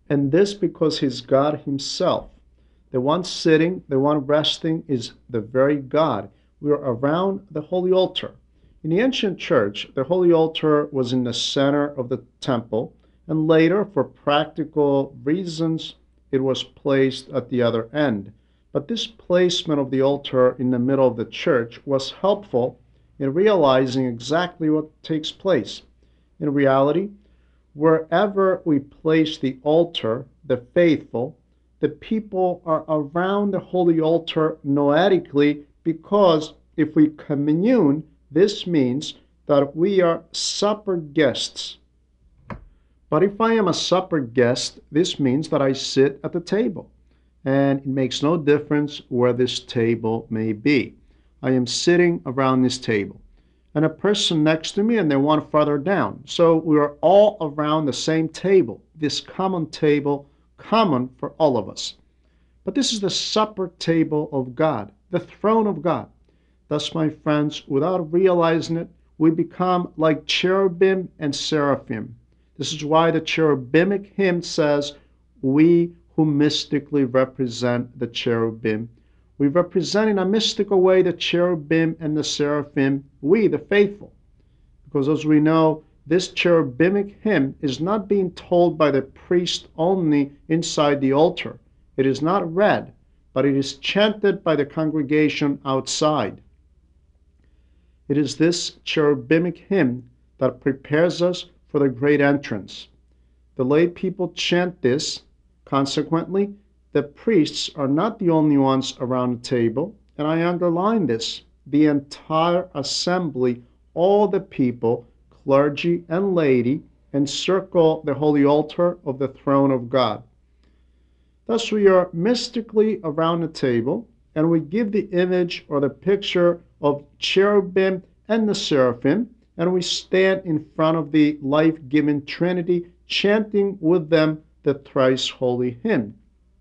And this because he's God himself. The one sitting, the one resting is the very God. We are around the holy altar. In the ancient church, the holy altar was in the center of the temple, and later, for practical reasons, it was placed at the other end. But this placement of the altar in the middle of the church was helpful in realizing exactly what takes place. In reality, wherever we place the altar, the faithful, the people are around the holy altar noetically because if we commune, this means that we are supper guests. But if I am a supper guest, this means that I sit at the table. And it makes no difference where this table may be. I am sitting around this table. And a person next to me and then one further down. So we are all around the same table, this common table, common for all of us. But this is the supper table of God, the throne of God. Thus, my friends, without realizing it, we become like cherubim and seraphim. This is why the cherubic hymn says, we who mystically represent the cherubim. We represent in a mystical way the cherubim and the seraphim, we, the faithful. Because as we know, this cherubic hymn is not being told by the priest only inside the altar. It is not read, but it is chanted by the congregation outside. It is this cherubic hymn that prepares us for the great entrance. The lay people chant this. Consequently, the priests are not the only ones around the table, and I underline this. The entire assembly, all the people, clergy and laity, encircle the holy altar of the throne of God. Thus, we are mystically around the table, and we give the image or the picture of cherubim and the seraphim, and we stand in front of the life-giving Trinity, chanting with them the thrice holy hymn.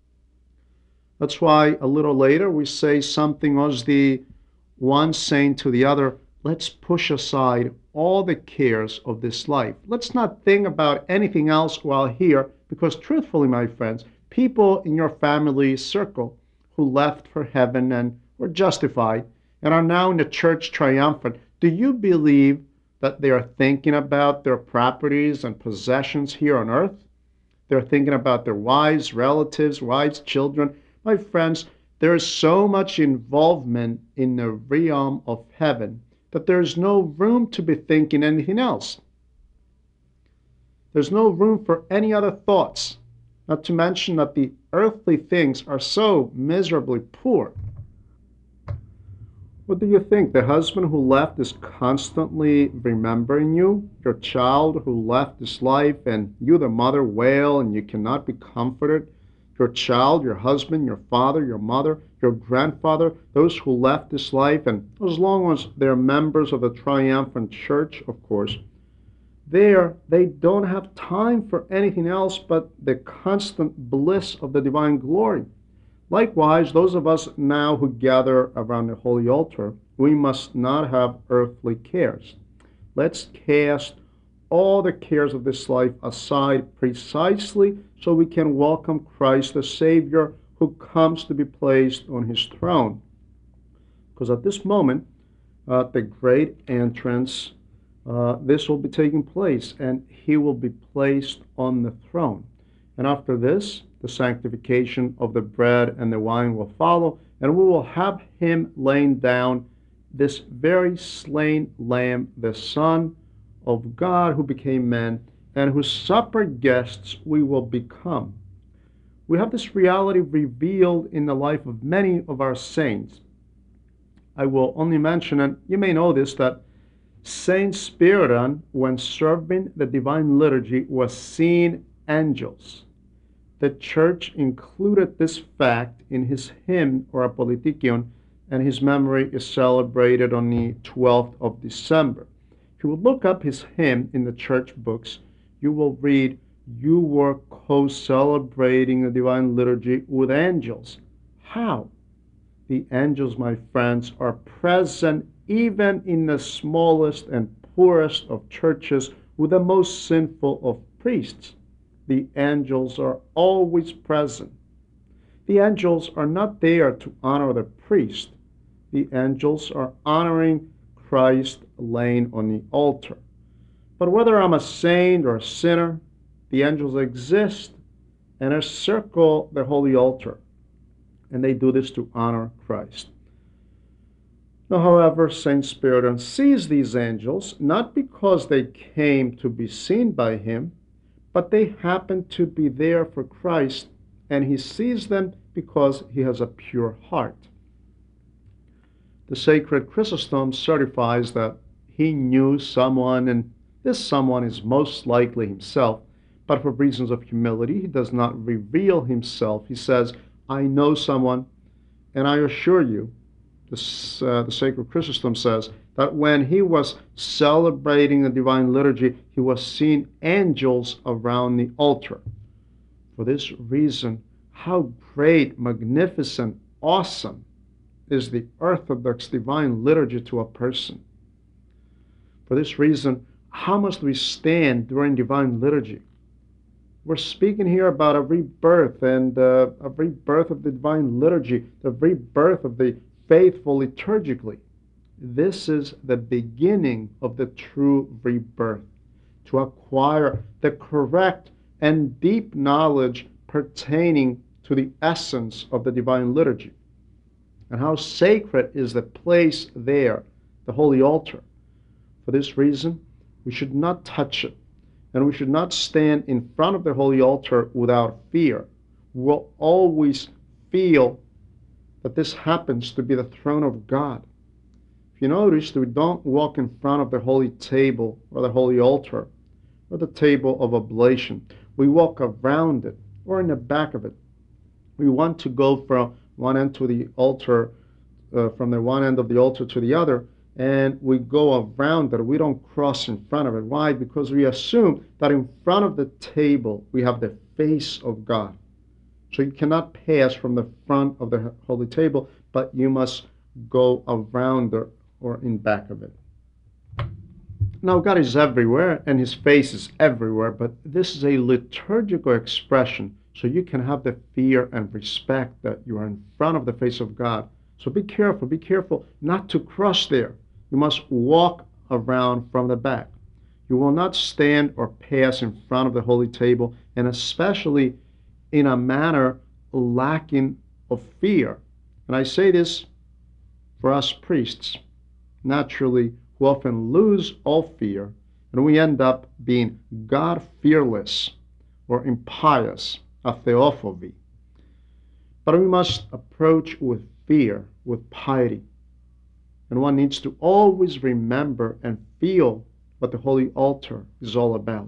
That's why a little later we say something as the one saying to the other, let's push aside all the cares of this life. Let's not think about anything else while here, because truthfully, my friends, people in your family circle who left for heaven and were justified and are now in the church triumphant, do you believe that they are thinking about their properties and possessions here on earth? They're thinking about their wives, relatives, wives, children. My friends, there is so much involvement in the realm of heaven that there's no room to be thinking anything else. There's no room for any other thoughts, not to mention that the earthly things are so miserably poor. What do you think? The husband who left is constantly remembering you? Your child who left this life and you, the mother, wail and you cannot be comforted? Your child, your husband, your father, your mother, your grandfather, those who left this life, and as long as they're members of the triumphant church, of course, they don't have time for anything else but the constant bliss of the divine glory. Likewise, those of us now who gather around the holy altar, we must not have earthly cares. Let's cast all the cares of this life aside precisely so we can welcome Christ the Savior who comes to be placed on his throne. Because at this moment, at the great entrance, this will be taking place and he will be placed on the throne. And after this, the sanctification of the bread and the wine will follow, and we will have him laying down this very slain lamb, the Son of God who became man, and whose supper guests we will become. We have this reality revealed in the life of many of our saints. I will only mention, and you may know this, that Saint Spiridon, when serving the divine liturgy, was seeing angels. The church included this fact in his hymn or Apolitikion, and his memory is celebrated on the 12th of December. If you will look up his hymn in the church books, you will read, you were co-celebrating the divine liturgy with angels. How? The angels, my friends, are present even in the smallest and poorest of churches with the most sinful of priests. the angels are always present. The angels are not there to honor the priest. The angels are honoring Christ laying on the altar. But whether I'm a saint or a sinner, the angels exist and encircle the holy altar, and they do this to honor Christ. Now, however, Saint Spiridon sees these angels not because they came to be seen by him, but they happen to be there for Christ, and he sees them because he has a pure heart. The sacred Chrysostom certifies that he knew someone, and this someone is most likely himself, but for reasons of humility, he does not reveal himself. He says, I know someone, and I assure you, the sacred Chrysostom says, that when he was celebrating the divine liturgy, he was seeing angels around the altar. For this reason, how great, magnificent, awesome is the Orthodox divine liturgy to a person. For this reason, how must we stand during divine liturgy? We're speaking here about a rebirth, and a rebirth of the divine liturgy, the rebirth of the faithful liturgically. This is the beginning of the true rebirth, to acquire the correct and deep knowledge pertaining to the essence of the divine liturgy. And how sacred is the place there, the holy altar. For this reason, we should not touch it, and we should not stand in front of the holy altar without fear. We'll always feel that this happens to be the throne of God. If you notice that we don't walk in front of the holy table or the holy altar or the table of oblation, we walk around it or in the back of it. We want to go from one end to the altar, from the one end of the altar to the other, and we go around it. We don't cross in front of it. Why? Because we assume that in front of the table we have the face of God. So you cannot pass from the front of the holy table, but you must go around it or in back of it. Now, God is everywhere, and his face is everywhere, but this is a liturgical expression, so you can have the fear and respect that you are in front of the face of God. So be careful not to cross there. You must walk around from the back. You will not stand or pass in front of the holy table, and especially in a manner lacking of fear. And I say this for us priests, naturally, who often lose all fear, and we end up being God-fearless or impious, a theophobia. But we must approach with fear, with piety. And one needs to always remember and feel what the holy altar is all about.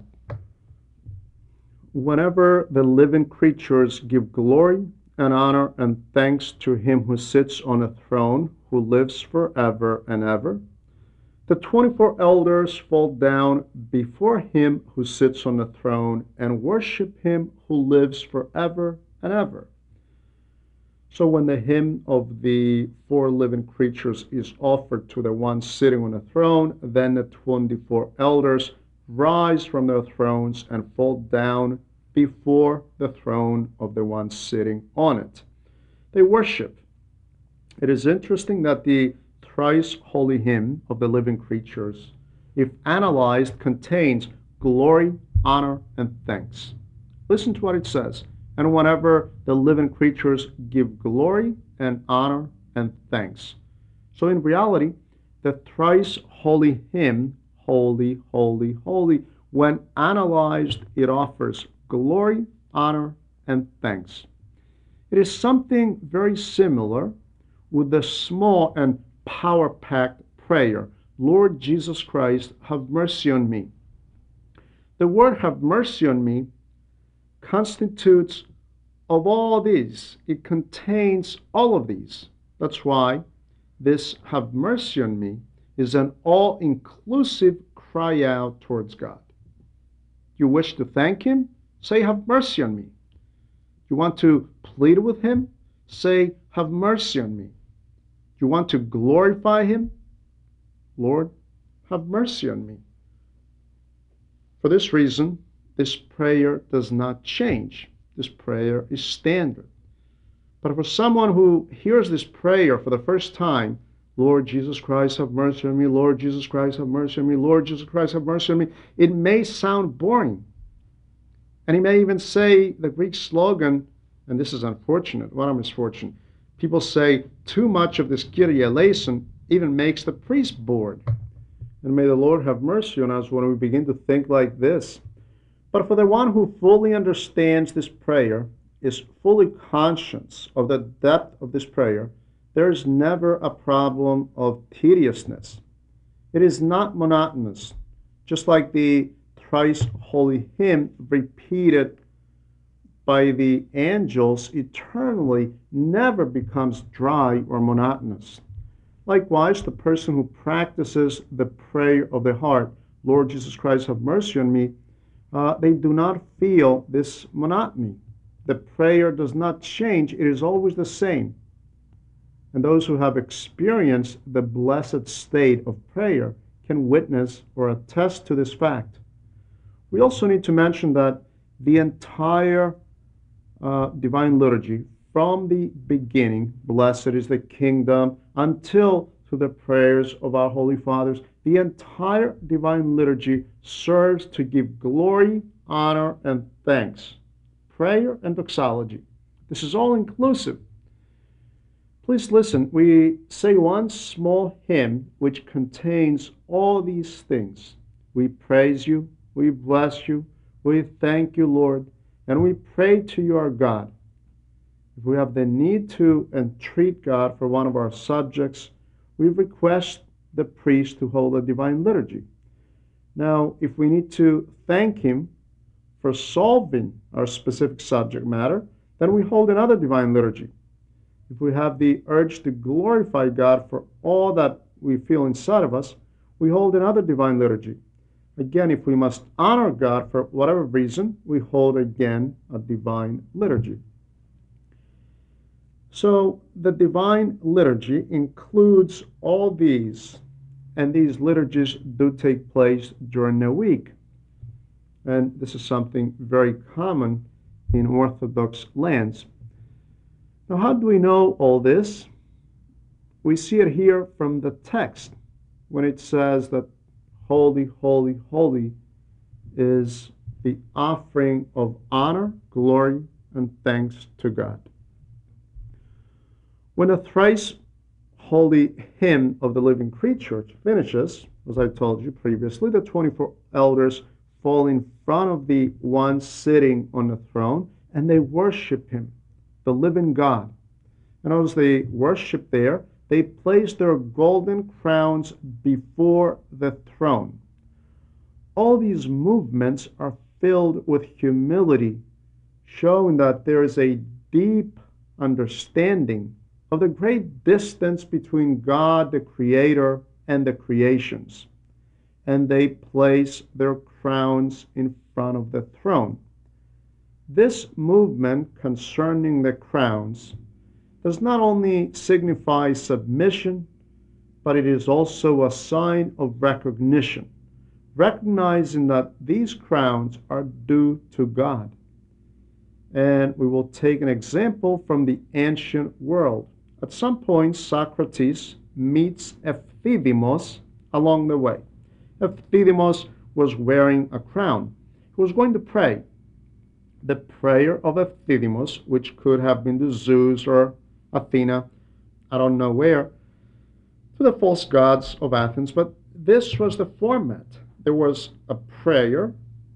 Whenever the living creatures give glory and honor and thanks to him who sits on a throne, who lives forever and ever, the 24 elders fall down before him who sits on the throne and worship him who lives forever and ever. So when the hymn of the four living creatures is offered to the one sitting on the throne, then the 24 elders rise from their thrones and fall down before the throne of the one sitting on it. They worship. It is interesting that the thrice holy hymn of the living creatures, if analyzed, contains glory, honor, and thanks. Listen to what it says. And whenever the living creatures give glory and honor and thanks. So in reality, the thrice holy hymn, holy, holy, holy, when analyzed, it offers glory, honor, and thanks. It is something very similar with the small and power-packed prayer, Lord Jesus Christ, have mercy on me. The word have mercy on me constitutes of all these. It contains all of these. That's why this have mercy on me is an all-inclusive cry out towards God. You wish to thank him? Say, have mercy on me. You want to plead with him? Say, have mercy on me. You want to glorify him? Lord, have mercy on me. For this reason, this prayer does not change. This prayer is standard. But for someone who hears this prayer for the first time, Lord Jesus Christ, have mercy on me, Lord Jesus Christ, have mercy on me, Lord Jesus Christ, have mercy on me, it may sound boring. And he may even say the Greek slogan, and this is unfortunate, what a misfortune. People say too much of this Kyrie eleison even makes the priest bored. And may the Lord have mercy on us when we begin to think like this. But for the one who fully understands this prayer, is fully conscious of the depth of this prayer, there is never a problem of tediousness. It is not monotonous, just like the thrice holy hymn repeated by the angels eternally never becomes dry or monotonous. Likewise, the person who practices the prayer of the heart, Lord Jesus Christ, have mercy on me, they do not feel this monotony. The prayer does not change, it is always the same. And those who have experienced the blessed state of prayer can witness or attest to this fact. We also need to mention that the entire divine liturgy, from the beginning, blessed is the kingdom, until to the prayers of our holy fathers, the entire divine liturgy serves to give glory, honor, and thanks. Prayer and doxology. This is all inclusive. Please listen, we say one small hymn which contains all these things. We praise you, we bless you, we thank you, Lord, and we pray to you, our God. If we have the need to entreat God for one of our subjects, we request the priest to hold a divine liturgy. Now, if we need to thank him for solving our specific subject matter, then we hold another divine liturgy. If we have the urge to glorify God for all that we feel inside of us, we hold another divine liturgy. Again, if we must honor God for whatever reason, we hold again a divine liturgy. So the divine liturgy includes all these, and these liturgies do take place during the week. And this is something very common in Orthodox lands. Now, how do we know all this? We see it here from the text when it says that holy, holy, holy is the offering of honor, glory, and thanks to God. When the thrice holy hymn of the living creature finishes, as I told you previously, the 24 elders fall in front of the one sitting on the throne and they worship him, the living God. And as they worship there, they place their golden crowns before the throne. All these movements are filled with humility, showing that there is a deep understanding of the great distance between God, the Creator, and the creations. And they place their crowns in front of the throne. This movement concerning the crowns does not only signify submission, but it is also a sign of recognition, recognizing that these crowns are due to God. And we will take an example from the ancient world. At some point, Socrates meets Epidemos along the way. Epidemos was wearing a crown. He was going to pray. The prayer of Epidemos, which could have been to Zeus or Athena, I don't know where, to the false gods of Athens, but this was the format. There was a prayer,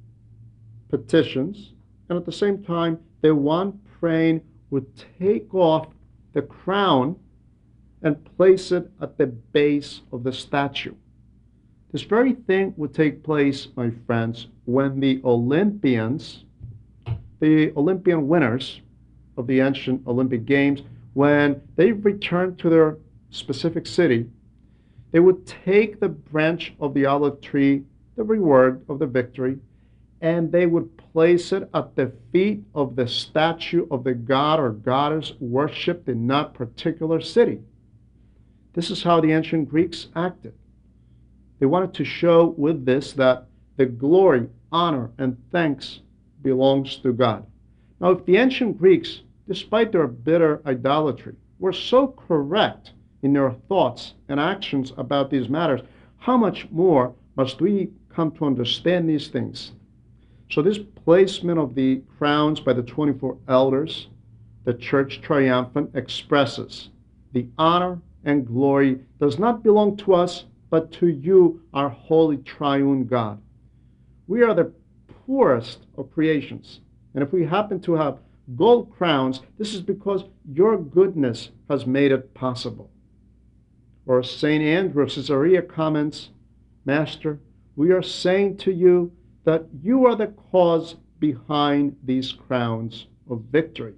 petitions, and at the same time, the one praying would take off the crown and place it at the base of the statue. This very thing would take place, my friends, when the Olympians, the Olympian winners of the ancient Olympic Games, when they returned to their specific city, they would take the branch of the olive tree, the reward of the victory, and they would place it at the feet of the statue of the god or goddess worshipped in that particular city. This is how the ancient Greeks acted. They wanted to show with this that the glory, honor, and thanks belongs to God. Now, if the ancient Greeks, despite their bitter idolatry, were so correct in their thoughts and actions about these matters, how much more must we come to understand these things? So, this placement of the crowns by the 24 elders, the church triumphant, expresses the honor and glory does not belong to us, but to you, our holy triune God. We are the poorest of creations, and if we happen to have gold crowns, this is because your goodness has made it possible. Or St. Andrew of Caesarea comments, Master, we are saying to you that you are the cause behind these crowns of victory.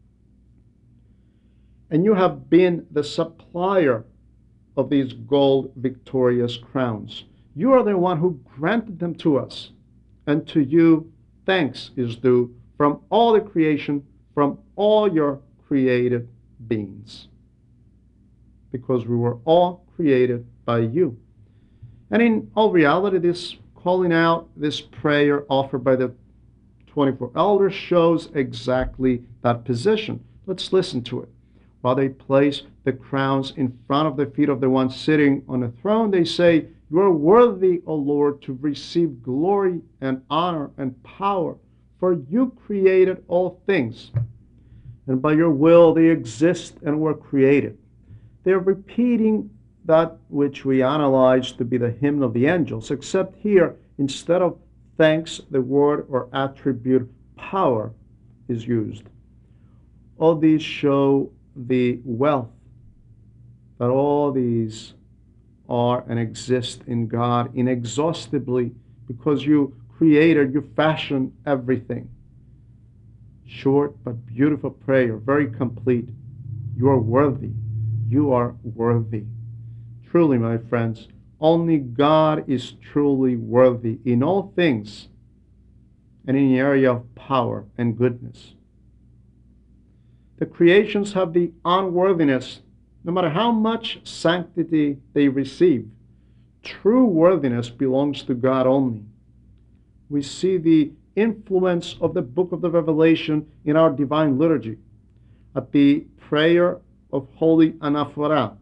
And you have been the supplier of these gold victorious crowns. You are the one who granted them to us, and to you thanks is due from all the creation, from all your created beings, because we were all created by you. And in all reality, this calling out, this prayer offered by the 24 elders shows exactly that position. Let's listen to it. While they place the crowns in front of the feet of the one sitting on the throne, they say, you are worthy, O Lord, to receive glory and honor and power, for you created all things, and by your will they exist and were created. They are repeating that which we analyze to be the hymn of the angels, except here, instead of thanks, the word or attribute power is used. All these show the wealth that all these are and exist in God inexhaustibly, because you created, you fashioned everything. Short but beautiful prayer, very complete. You are worthy. You are worthy. Truly, my friends, only God is truly worthy in all things and in the area of power and goodness. The creations have the unworthiness, no matter how much sanctity they receive. True worthiness belongs to God only. We see the influence of the book of the Revelation in our divine liturgy. At the prayer of Holy Anaphora,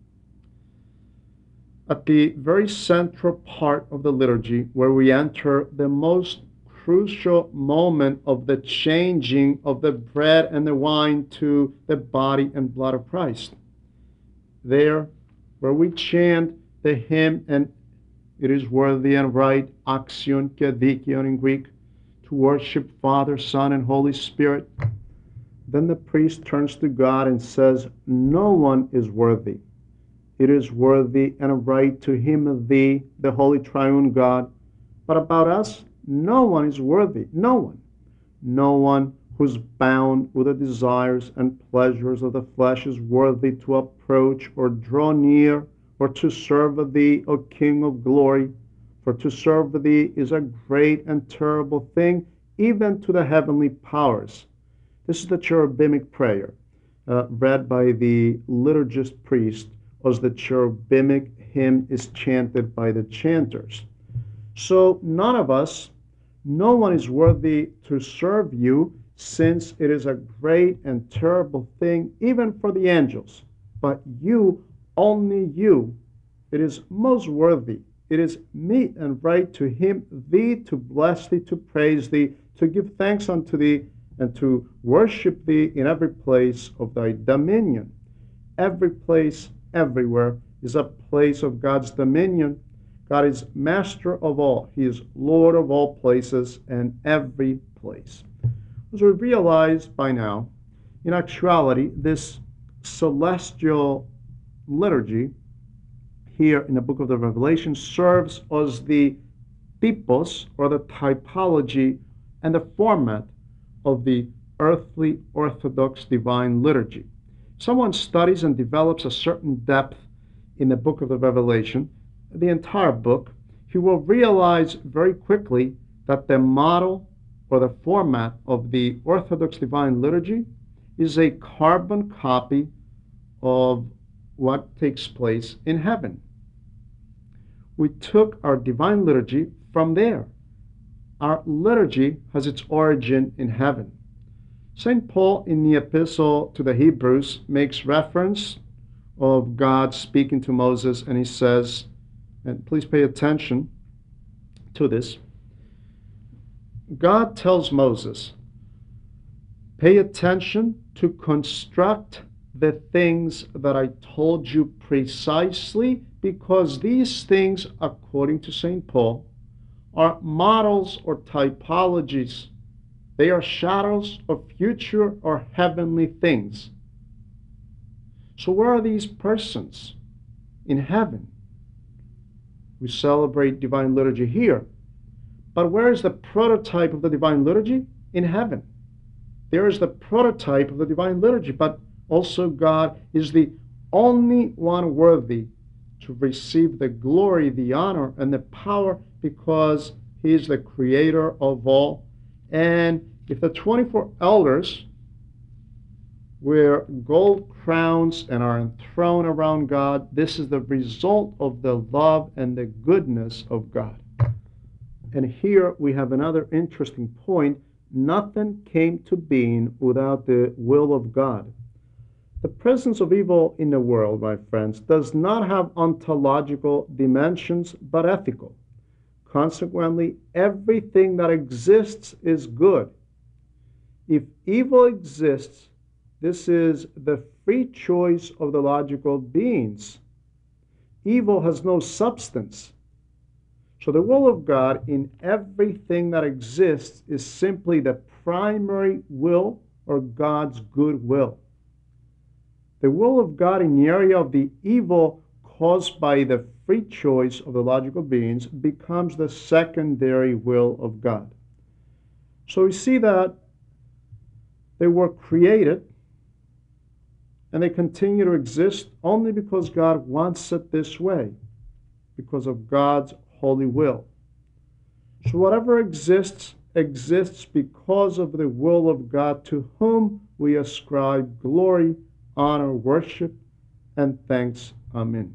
at the very central part of the liturgy, where we enter the most crucial moment of the changing of the bread and the wine to the body and blood of Christ. There, where we chant the hymn, and it is worthy and right, axion και δίκαιον in Greek, to worship Father, Son, and Holy Spirit. Then the priest turns to God and says, no one is worthy. It is worthy and right to him, thee, the Holy Triune God. But about us, no one is worthy. No one. No one who's bound with the desires and pleasures of the flesh is worthy to approach or draw near or to serve thee, O King of glory. For to serve thee is a great and terrible thing, even to the heavenly powers. This is the cherubic prayer, read by the liturgist priest, as the cherubic hymn is chanted by the chanters. So none of us, no one is worthy to serve you, since it is a great and terrible thing, even for the angels. But you, only you, it is most worthy. It is meet and right to him, thee, to bless thee, to praise thee, to give thanks unto thee, and to worship thee in every place of thy dominion. Every place, everywhere, is a place of God's dominion. God is master of all. He is Lord of all places and every place. As we realize by now, in actuality, this celestial liturgy here in the book of the Revelation serves as the typos, or the typology and the format of the earthly Orthodox divine liturgy. Someone studies and develops a certain depth in the book of the Revelation, the entire book, he will realize very quickly that the model or the format of the Orthodox divine liturgy is a carbon copy of what takes place in heaven. We took our divine liturgy from there. Our liturgy has its origin in heaven. St. Paul in the epistle to the Hebrews makes reference of God speaking to Moses, and he says, and please pay attention to this, God tells Moses, pay attention to construct the things that I told you precisely, because these things, according to St. Paul, are models or typologies. They are shadows of future or heavenly things. So where are these persons? In heaven. We celebrate divine liturgy here. But where is the prototype of the divine liturgy? In heaven. There is the prototype of the divine liturgy, but also God is the only one worthy to receive the glory, the honor, and the power, because he is the creator of all. And if the 24 elders wear gold crowns and are enthroned around God, this is the result of the love and the goodness of God. And here we have another interesting point. Nothing came to being without the will of God. The presence of evil in the world, my friends, does not have ontological dimensions, but ethical. Consequently, everything that exists is good. If evil exists, this is the free choice of the logical beings. Evil has no substance. So the will of God in everything that exists is simply the primary will, or God's good will. The will of God in the area of the evil caused by the free choice of the logical beings becomes the secondary will of God. So we see that they were created and they continue to exist only because God wants it this way, because of God's holy will. So whatever exists, exists because of the will of God, to whom we ascribe glory, honor, worship, and thanks. Amen.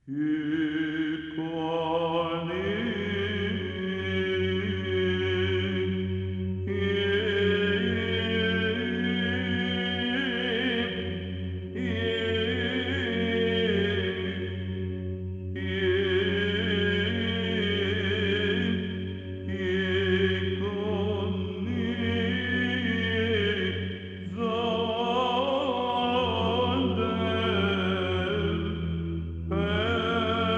Hey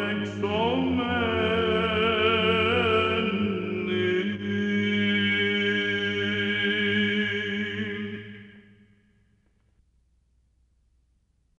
exo me.